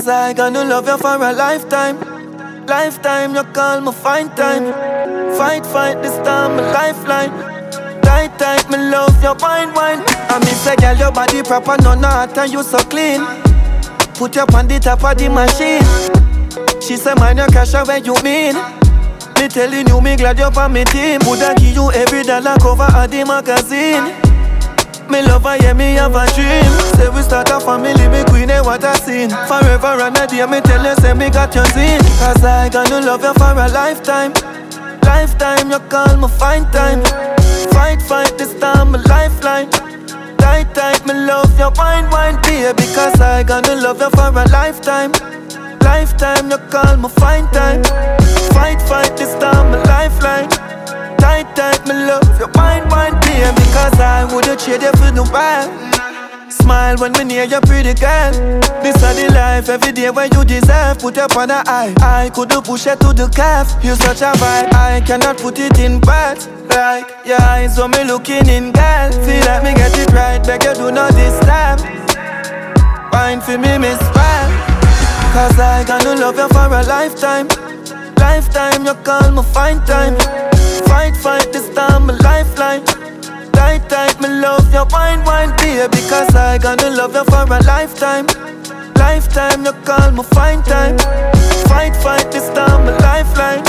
Cause I gonna love you for a lifetime. Lifetime, you call me fine time. Fight, fight, this time my lifeline. Tight, tight, me love your wine. I miss a girl, your body proper, no not and you so clean. Put you on the top of the machine. She say, man, you cash out where you mean. Me telling you, me glad you're on me team. Woulda give you every dollar cover of the magazine. Me love her, yeah, me have a dream. Say we start a family, me queen, what a scene. Forever and a day, me tell you, say me got your zine. Cause I gonna love you for a lifetime. Lifetime, you call me fine time. Fight, fight, this time my lifeline. Tight, tight, me love your wine, baby. Because I gonna love you for a lifetime. Lifetime, you call me fine time. Fight, fight, this time my lifeline. Tight, tight, me love your wine, baby. Because I wouldn't trade you for no bad. Smile when me near your pretty girl. This is the life every day where you deserve. Put up on the eye, I couldn't push it to the calf. You such a vibe, I cannot put it in words. Like your eyes on me looking in, girl. Feel like me get it right, beg you do not disturb. Wine for me, miss well. Cause I gonna love you for a lifetime. Lifetime, you call me fine time. Fight, fight, this time my lifeline. Tight, tight, me love your wine, baby. Because I gonna love you for a lifetime. Lifetime, you call me fine time. Fight, fight, this time my lifeline.